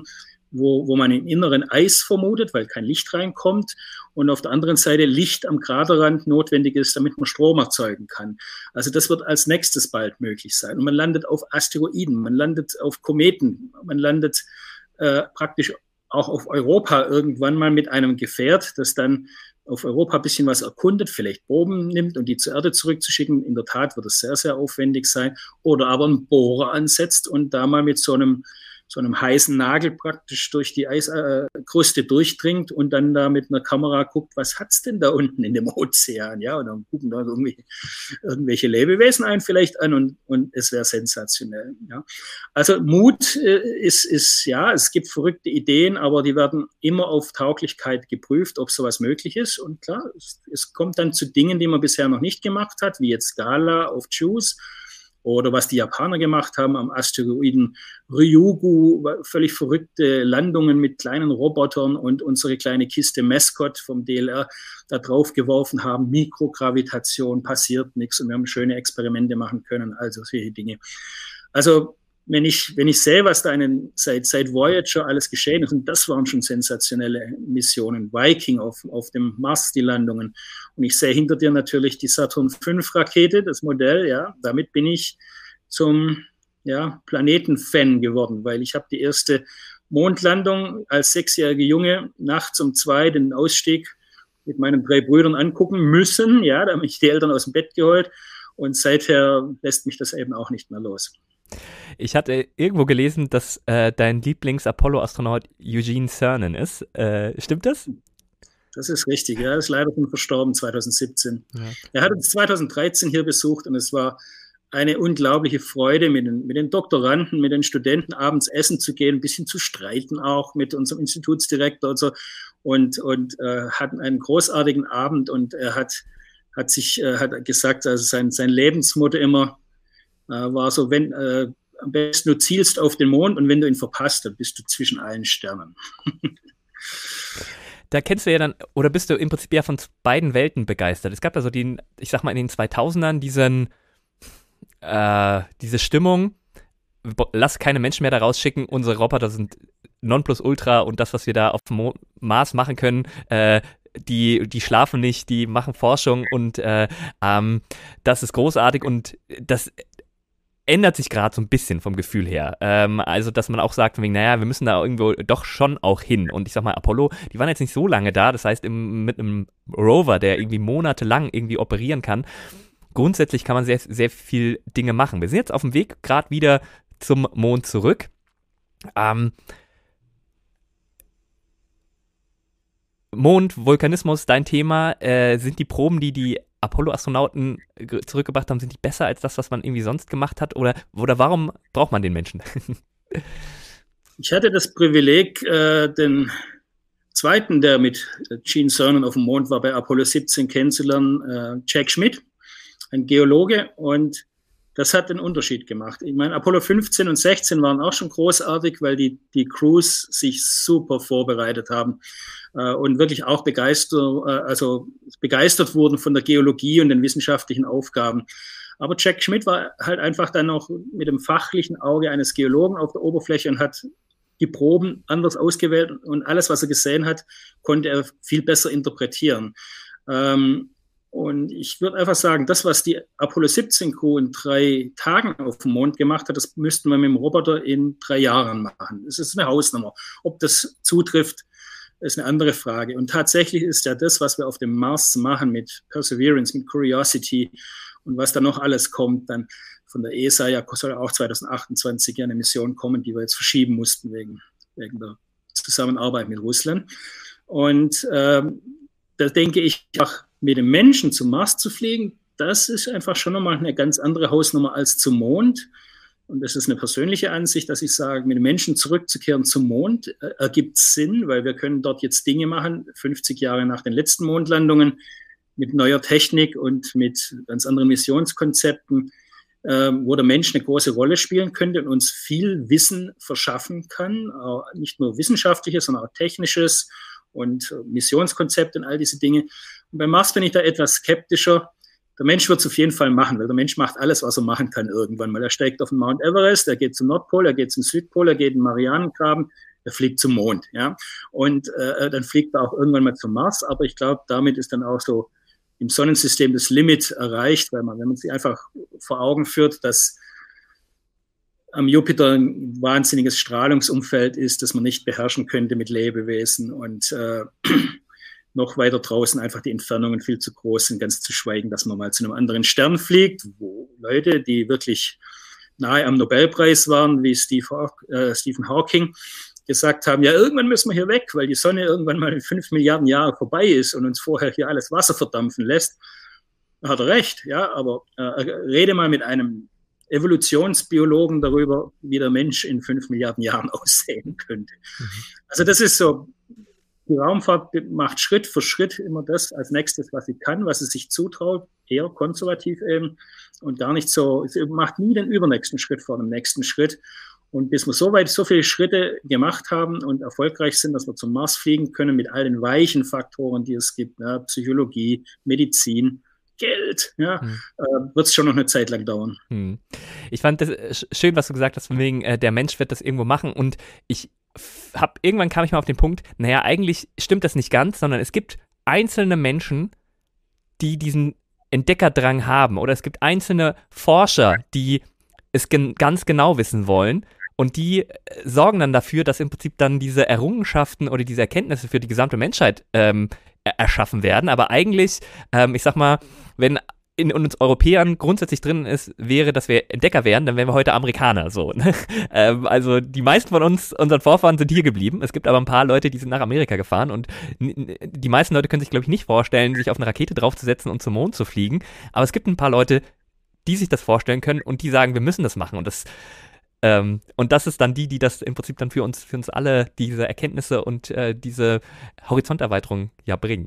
[SPEAKER 2] wo man im Inneren Eis vermutet, weil kein Licht reinkommt, und auf der anderen Seite Licht am Kraterrand notwendig ist, damit man Strom erzeugen kann. Also das wird als nächstes bald möglich sein. Und man landet auf Asteroiden, man landet auf Kometen, man landet praktisch auch auf Europa irgendwann mal mit einem Gefährt, das dann auf Europa ein bisschen was erkundet, vielleicht Proben nimmt und die zur Erde zurückzuschicken. In der Tat wird es sehr, sehr aufwendig sein. Oder aber einen Bohrer ansetzt und da mal mit so einem heißen Nagel praktisch durch die Eiskruste durchdringt und dann da mit einer Kamera guckt, was hat's denn da unten in dem Ozean? Ja, und dann gucken da irgendwelche Lebewesen vielleicht an und es wäre sensationell. Ja. Also Mut ist, ja, es gibt verrückte Ideen, aber die werden immer auf Tauglichkeit geprüft, ob sowas möglich ist. Und klar, es kommt dann zu Dingen, die man bisher noch nicht gemacht hat, wie jetzt Gala auf JUICE. Oder was die Japaner gemacht haben am Asteroiden Ryugu, völlig verrückte Landungen mit kleinen Robotern und unsere kleine Kiste Mascot vom DLR da drauf geworfen haben. Mikrogravitation, passiert nichts und wir haben schöne Experimente machen können, also solche Dinge. Also wenn ich sehe, was da seit Voyager alles geschehen ist, und das waren schon sensationelle Missionen, Viking auf dem Mars, die Landungen, und ich sehe hinter dir natürlich die Saturn-V-Rakete, das Modell, ja, damit bin ich zum Planetenfan geworden, weil ich habe die erste Mondlandung als 6-jähriger Junge nachts um 2 den Ausstieg mit meinen 3 Brüdern angucken müssen, ja, da haben mich die Eltern aus dem Bett geholt, und seither lässt mich das eben auch nicht mehr los.
[SPEAKER 1] Ich hatte irgendwo gelesen, dass dein Lieblings-Apollo-Astronaut Eugene Cernan ist. Stimmt das?
[SPEAKER 2] Das ist richtig, ja. Er ist leider schon verstorben 2017. Ja. Er hat uns 2013 hier besucht und es war eine unglaubliche Freude, mit den Doktoranden, mit den Studenten abends essen zu gehen, ein bisschen zu streiten auch mit unserem Institutsdirektor und so, und hatten einen großartigen Abend, und er hat gesagt, also sein Lebensmotto immer war so, wenn am besten du zielst auf den Mond, und wenn du ihn verpasst, dann bist du zwischen allen Sternen.
[SPEAKER 1] Da kennst du ja dann, oder bist du im Prinzip ja von beiden Welten begeistert. Es gab ja so ich sag mal in den 2000ern diese Stimmung, lass keine Menschen mehr da rausschicken, unsere Roboter sind Nonplusultra und das, was wir da auf dem Mars machen können, die schlafen nicht, die machen Forschung, und das ist großartig, und das ändert sich gerade so ein bisschen vom Gefühl her. Also, dass man auch sagt, naja, wir müssen da irgendwo doch schon auch hin. Und ich sag mal, Apollo, die waren jetzt nicht so lange da. Das heißt, mit einem Rover, der irgendwie monatelang irgendwie operieren kann, grundsätzlich kann man sehr, sehr viel Dinge machen. Wir sind jetzt auf dem Weg gerade wieder zum Mond zurück. Mond, Vulkanismus, dein Thema. Sind die Proben, die Apollo-Astronauten zurückgebracht haben, sind die besser als das, was man irgendwie sonst gemacht hat? Oder warum braucht man den Menschen?
[SPEAKER 2] Ich hatte das Privileg, den zweiten, der mit Gene Cernan auf dem Mond war, bei Apollo 17 kennenzulernen, Jack Schmitt, ein Geologe, und das hat den Unterschied gemacht. Ich meine, Apollo 15 und 16 waren auch schon großartig, weil die Crews sich super vorbereitet haben und wirklich auch begeistert wurden von der Geologie und den wissenschaftlichen Aufgaben. Aber Jack Schmitt war halt einfach dann noch mit dem fachlichen Auge eines Geologen auf der Oberfläche und hat die Proben anders ausgewählt, und alles, was er gesehen hat, konnte er viel besser interpretieren. Und ich würde einfach sagen, das, was die Apollo 17 Crew in 3 Tagen auf dem Mond gemacht hat, das müssten wir mit dem Roboter in 3 Jahren machen. Das ist eine Hausnummer. Ob das zutrifft, ist eine andere Frage. Und tatsächlich ist ja das, was wir auf dem Mars machen mit Perseverance, mit Curiosity und was da noch alles kommt, dann von der ESA, ja, soll auch 2028 ja eine Mission kommen, die wir jetzt verschieben mussten wegen der Zusammenarbeit mit Russland. Und da denke ich auch, mit dem Menschen zum Mars zu fliegen, das ist einfach schon nochmal eine ganz andere Hausnummer als zum Mond. Und das ist eine persönliche Ansicht, dass ich sage, mit dem Menschen zurückzukehren zum Mond ergibt Sinn, weil wir können dort jetzt Dinge machen, 50 Jahre nach den letzten Mondlandungen, mit neuer Technik und mit ganz anderen Missionskonzepten, wo der Mensch eine große Rolle spielen könnte und uns viel Wissen verschaffen kann, nicht nur wissenschaftliches, sondern auch technisches und Missionskonzepte und all diese Dinge. Und beim Mars bin ich da etwas skeptischer. Der Mensch wird es auf jeden Fall machen, weil der Mensch macht alles, was er machen kann irgendwann mal. Er steigt auf den Mount Everest, er geht zum Nordpol, er geht zum Südpol, er geht in den Marianengraben. er fliegt zum Mond, ja. Und dann fliegt er auch irgendwann mal zum Mars, aber ich glaube, damit ist dann auch so im Sonnensystem das Limit erreicht, weil wenn man sich einfach vor Augen führt, dass am Jupiter ein wahnsinniges Strahlungsumfeld ist, das man nicht beherrschen könnte mit Lebewesen und noch weiter draußen einfach die Entfernungen viel zu groß sind, ganz zu schweigen, dass man mal zu einem anderen Stern fliegt, wo Leute, die wirklich nahe am Nobelpreis waren, wie Stephen Hawking, gesagt haben, ja, irgendwann müssen wir hier weg, weil die Sonne irgendwann mal in 5 Milliarden Jahren vorbei ist und uns vorher hier alles Wasser verdampfen lässt. Da hat er recht, ja, aber rede mal mit einem Evolutionsbiologen darüber, wie der Mensch in 5 Milliarden Jahren aussehen könnte. Also das ist so, die Raumfahrt macht Schritt für Schritt immer das als nächstes, was sie kann, was sie sich zutraut, eher konservativ eben und gar nicht so, sie macht nie den übernächsten Schritt vor dem nächsten Schritt. Und bis wir so viele Schritte gemacht haben und erfolgreich sind, dass wir zum Mars fliegen können mit all den weichen Faktoren, die es gibt, ja, Psychologie, Medizin, Geld, ja, wird es schon noch eine Zeit lang dauern.
[SPEAKER 1] Ich fand das schön, was du gesagt hast, von wegen, der Mensch wird das irgendwo machen und irgendwann kam ich mal auf den Punkt, naja, eigentlich stimmt das nicht ganz, sondern es gibt einzelne Menschen, die diesen Entdeckerdrang haben oder es gibt einzelne Forscher, die es ganz genau wissen wollen und die sorgen dann dafür, dass im Prinzip dann diese Errungenschaften oder diese Erkenntnisse für die gesamte Menschheit erschaffen werden. Aber eigentlich, ich sag mal, wenn in uns Europäern grundsätzlich drin wäre, dass wir Entdecker wären, dann wären wir heute Amerikaner. So, ne? Also die meisten von uns, unseren Vorfahren, sind hier geblieben. Es gibt aber ein paar Leute, die sind nach Amerika gefahren und die meisten Leute können sich, glaube ich, nicht vorstellen, sich auf eine Rakete draufzusetzen und zum Mond zu fliegen. Aber es gibt ein paar Leute, die sich das vorstellen können und die sagen, wir müssen das machen. Und das ist dann die das im Prinzip dann für uns alle diese Erkenntnisse und diese Horizonterweiterung ja bringen.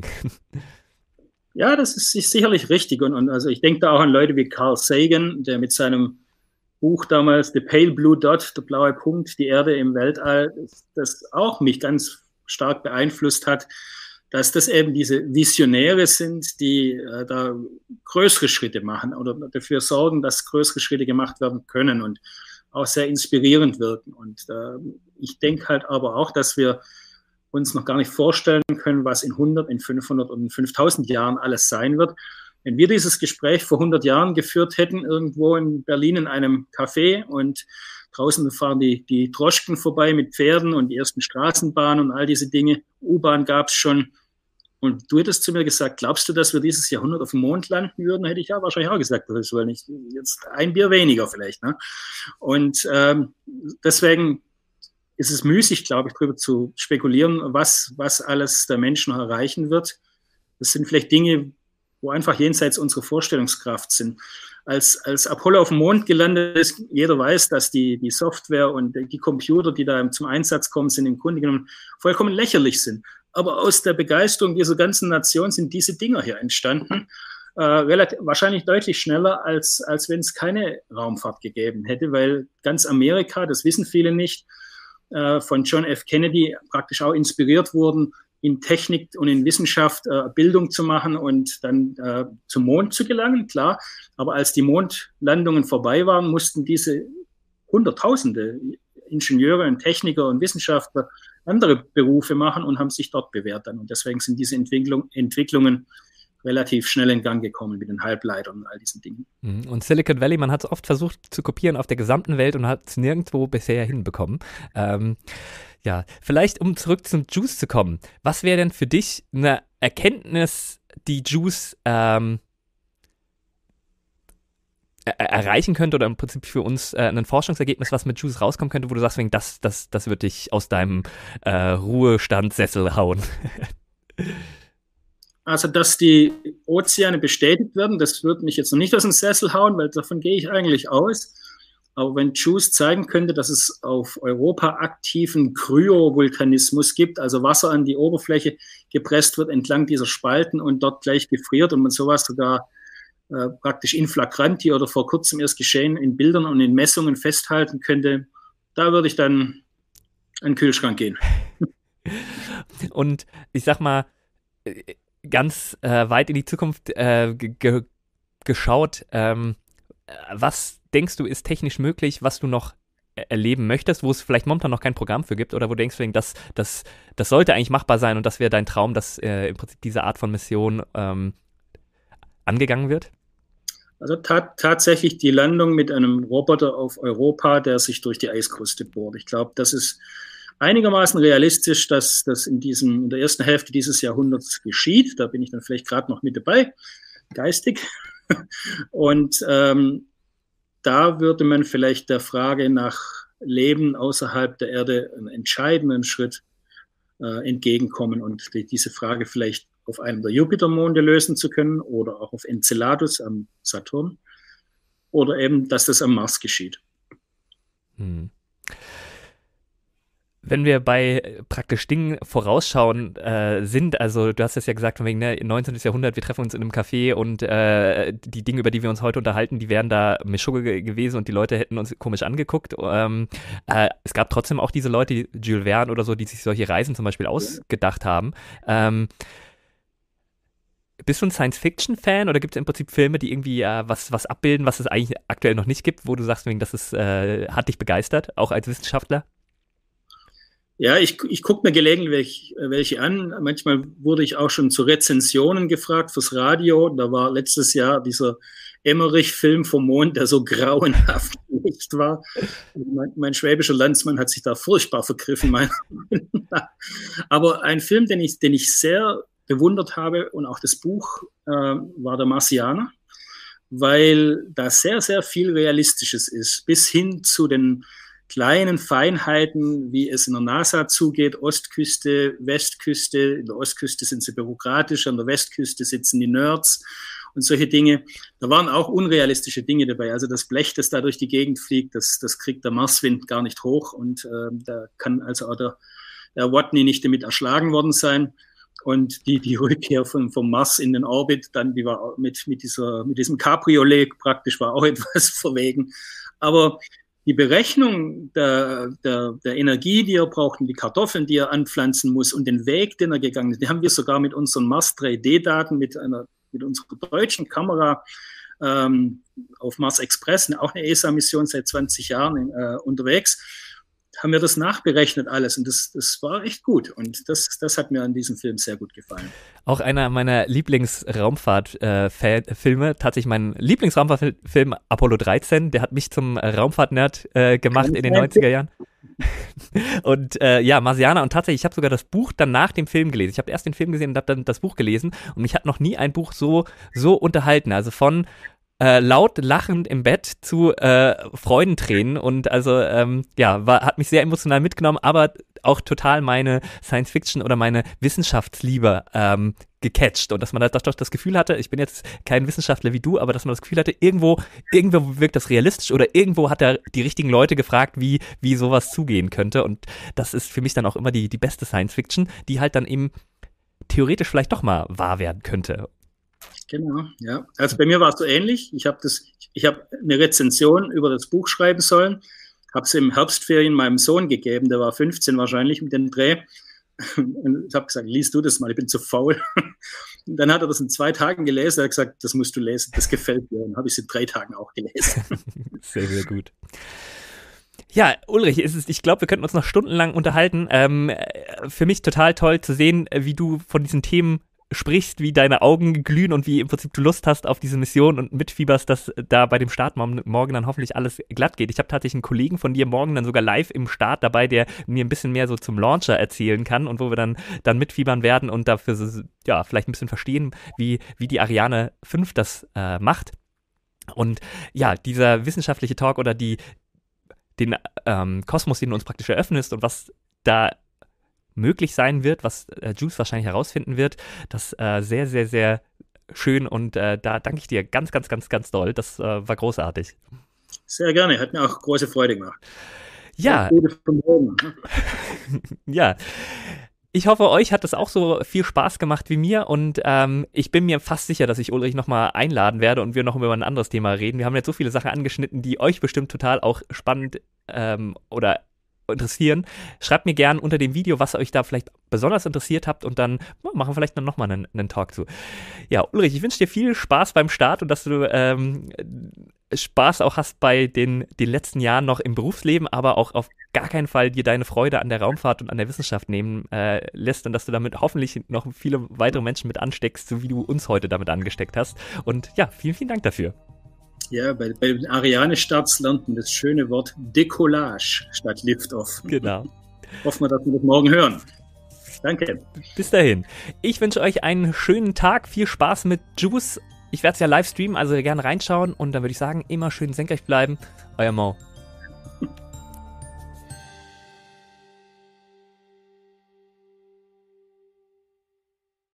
[SPEAKER 2] Ja, das ist sicherlich richtig. Und also ich denke da auch an Leute wie Carl Sagan, der mit seinem Buch damals The Pale Blue Dot, der blaue Punkt, die Erde im Weltall, das auch mich ganz stark beeinflusst hat, dass das eben diese Visionäre sind, die da größere Schritte machen oder dafür sorgen, dass größere Schritte gemacht werden können und auch sehr inspirierend wirken. Und ich denke halt aber auch, dass wir uns noch gar nicht vorstellen können, was in 100, in 500 und in 5000 Jahren alles sein wird. Wenn wir dieses Gespräch vor 100 Jahren geführt hätten, irgendwo in Berlin in einem Café und draußen fahren die Droschken vorbei mit Pferden und die ersten Straßenbahnen und all diese Dinge, U-Bahn gab es schon. Und du hättest zu mir gesagt, glaubst du, dass wir dieses Jahrhundert auf dem Mond landen würden? Hätte ich ja wahrscheinlich auch gesagt, das soll nicht, jetzt ein Bier weniger vielleicht. Ne? Und deswegen ist es müßig, glaube ich, darüber zu spekulieren, was alles der Mensch noch erreichen wird. Das sind vielleicht Dinge, wo einfach jenseits unserer Vorstellungskraft sind. Als Apollo auf dem Mond gelandet ist, jeder weiß, dass die Software und die Computer, die da zum Einsatz kommen, sind im Grunde genommen vollkommen lächerlich sind. Aber aus der Begeisterung dieser ganzen Nation sind diese Dinger hier entstanden. Wahrscheinlich deutlich schneller, als wenn es keine Raumfahrt gegeben hätte, weil ganz Amerika, das wissen viele nicht, von John F. Kennedy praktisch auch inspiriert wurden, in Technik und in Wissenschaft Bildung zu machen und dann zum Mond zu gelangen, klar. Aber als die Mondlandungen vorbei waren, mussten diese Hunderttausende Ingenieure und Techniker und Wissenschaftler andere Berufe machen und haben sich dort bewährt dann. Und deswegen sind diese Entwicklungen relativ schnell in Gang gekommen mit den Halbleitern und all diesen Dingen.
[SPEAKER 1] Und Silicon Valley, man hat es oft versucht zu kopieren auf der gesamten Welt und hat es nirgendwo bisher hinbekommen. Ja, vielleicht um zurück zum Juice zu kommen. Was wäre denn für dich eine Erkenntnis, die Juice erreichen könnte oder im Prinzip für uns ein Forschungsergebnis, was mit Juice rauskommen könnte, wo du sagst, das wird dich aus deinem Ruhestandssessel hauen?
[SPEAKER 2] Also, dass die Ozeane bestätigt werden, das wird mich jetzt noch nicht aus dem Sessel hauen, weil davon gehe ich eigentlich aus. Aber wenn Juice zeigen könnte, dass es auf Europa aktiven Kryovulkanismus gibt, also Wasser an die Oberfläche gepresst wird entlang dieser Spalten und dort gleich gefriert und man sowas sogar praktisch in flagranti oder vor kurzem erst geschehen in Bildern und in Messungen festhalten könnte, da würde ich dann an den Kühlschrank gehen.
[SPEAKER 1] Und ich sag mal, ganz weit in die Zukunft geschaut, was denkst du ist technisch möglich, was du noch erleben möchtest, wo es vielleicht momentan noch kein Programm für gibt oder wo du denkst, das sollte eigentlich machbar sein und das wäre dein Traum, dass im Prinzip diese Art von Mission angegangen wird?
[SPEAKER 2] Also tatsächlich die Landung mit einem Roboter auf Europa, der sich durch die Eiskruste bohrt. Ich glaube, das ist einigermaßen realistisch, dass das in der ersten Hälfte dieses Jahrhunderts geschieht. Da bin ich dann vielleicht gerade noch mit dabei, geistig. Und da würde man vielleicht der Frage nach Leben außerhalb der Erde einen entscheidenden Schritt entgegenkommen und diese Frage vielleicht auf einem der Jupitermonde lösen zu können oder auch auf Enceladus am Saturn oder eben, dass das am Mars geschieht.
[SPEAKER 1] Wenn wir bei praktisch Dingen vorausschauen sind, also du hast es ja gesagt, von wegen 19. Jahrhundert, wir treffen uns in einem Café und die Dinge, über die wir uns heute unterhalten, die wären da Mischugge gewesen und die Leute hätten uns komisch angeguckt. Es gab trotzdem auch diese Leute, Jules Verne oder so, die sich solche Reisen zum Beispiel ausgedacht haben. Bist du ein Science-Fiction-Fan oder gibt es im Prinzip Filme, die irgendwie was abbilden, was es eigentlich aktuell noch nicht gibt, wo du sagst, das hat dich begeistert, auch als Wissenschaftler?
[SPEAKER 2] Ja, ich gucke mir gelegentlich welche an. Manchmal wurde ich auch schon zu Rezensionen gefragt fürs Radio. Da war letztes Jahr dieser Emmerich-Film vom Mond, der so grauenhaft nicht war. Mein schwäbischer Landsmann hat sich da furchtbar vergriffen. Aber ein Film, den ich sehr bewundert habe und auch das Buch war der Marsianer, weil da sehr, sehr viel Realistisches ist, bis hin zu den kleinen Feinheiten, wie es in der NASA zugeht, Ostküste, Westküste. In der Ostküste sind sie bürokratisch, an der Westküste sitzen die Nerds und solche Dinge. Da waren auch unrealistische Dinge dabei. Also das Blech, das da durch die Gegend fliegt, das kriegt der Marswind gar nicht hoch und da kann also auch der Watney nicht damit erschlagen worden sein. Und die Rückkehr vom Mars in den Orbit, dann die war mit diesem Cabriolet praktisch war auch etwas verwegen. Aber die Berechnung der Energie, die er braucht und die Kartoffeln, die er anpflanzen muss und den Weg, den er gegangen ist, die haben wir sogar mit unseren Mars 3D-Daten, mit unserer deutschen Kamera auf Mars Express, auch eine ESA-Mission seit 20 Jahren unterwegs, haben wir das nachberechnet alles und das war echt gut und das hat mir an diesem Film sehr gut gefallen.
[SPEAKER 1] Auch einer meiner Lieblingsraumfahrt-Filme, tatsächlich mein Lieblingsraumfahrtfilm Apollo 13, der hat mich zum Raumfahrt-Nerd gemacht in den 90er Jahren. Und Marsianer und tatsächlich, ich habe sogar das Buch dann nach dem Film gelesen. Ich habe erst den Film gesehen und habe dann das Buch gelesen und mich hat noch nie ein Buch so unterhalten, also von laut lachend im Bett zu Freudentränen und also hat mich sehr emotional mitgenommen, aber auch total meine Science-Fiction oder meine Wissenschaftsliebe gecatcht und dass man doch das Gefühl hatte, ich bin jetzt kein Wissenschaftler wie du, aber dass man das Gefühl hatte, irgendwo wirkt das realistisch oder irgendwo hat er die richtigen Leute gefragt, wie sowas zugehen könnte und das ist für mich dann auch immer die beste Science-Fiction, die halt dann eben theoretisch vielleicht doch mal wahr werden könnte.
[SPEAKER 2] Genau, ja. Also bei mir war es so ähnlich. Ich habe eine Rezension über das Buch schreiben sollen, habe es im Herbstferien meinem Sohn gegeben, der war 15 wahrscheinlich mit dem Dreh. Und ich habe gesagt, lies du das mal, ich bin zu faul. Und dann hat er das in 2 Tagen gelesen, er hat gesagt, das musst du lesen, das gefällt dir. Und dann habe ich es in 3 Tagen auch gelesen.
[SPEAKER 1] Sehr, sehr gut. Ja, Ulrich, ich glaube, wir könnten uns noch stundenlang unterhalten. Für mich total toll zu sehen, wie du von diesen Themen sprichst, wie deine Augen glühen und wie im Prinzip du Lust hast auf diese Mission und mitfieberst, dass da bei dem Start morgen dann hoffentlich alles glatt geht. Ich habe tatsächlich einen Kollegen von dir morgen dann sogar live im Start dabei, der mir ein bisschen mehr so zum Launcher erzählen kann und wo wir dann mitfiebern werden und dafür vielleicht ein bisschen verstehen, wie die Ariane 5 das macht. Und ja, dieser wissenschaftliche Talk oder den Kosmos, den du uns praktisch eröffnest und was da möglich sein wird, was Juice wahrscheinlich herausfinden wird, das sehr, sehr, sehr schön und da danke ich dir ganz, ganz, ganz, ganz doll. Das war großartig.
[SPEAKER 2] Sehr gerne, hat mir auch große Freude gemacht.
[SPEAKER 1] Ja. Ja. Ich hoffe, euch hat das auch so viel Spaß gemacht wie mir und ich bin mir fast sicher, dass ich Ulrich nochmal einladen werde und wir noch über ein anderes Thema reden. Wir haben jetzt so viele Sachen angeschnitten, die euch bestimmt total auch spannend oder interessieren. Schreibt mir gern unter dem Video, was euch da vielleicht besonders interessiert habt und dann machen wir vielleicht nochmal einen Talk zu. Ja, Ulrich, ich wünsche dir viel Spaß beim Start und dass du Spaß auch hast bei den letzten Jahren noch im Berufsleben, aber auch auf gar keinen Fall dir deine Freude an der Raumfahrt und an der Wissenschaft nehmen lässt und dass du damit hoffentlich noch viele weitere Menschen mit ansteckst, so wie du uns heute damit angesteckt hast. Und ja, vielen, vielen Dank dafür.
[SPEAKER 2] Ja, bei den Ariane-Starts lernt man das schöne Wort Decollage statt Liftoff.
[SPEAKER 1] Genau.
[SPEAKER 2] Hoffen wir, dass wir das morgen hören. Danke.
[SPEAKER 1] Bis dahin. Ich wünsche euch einen schönen Tag, viel Spaß mit JUICE. Ich werde es ja live streamen, also gerne reinschauen und dann würde ich sagen, immer schön senkrecht bleiben. Euer Mo.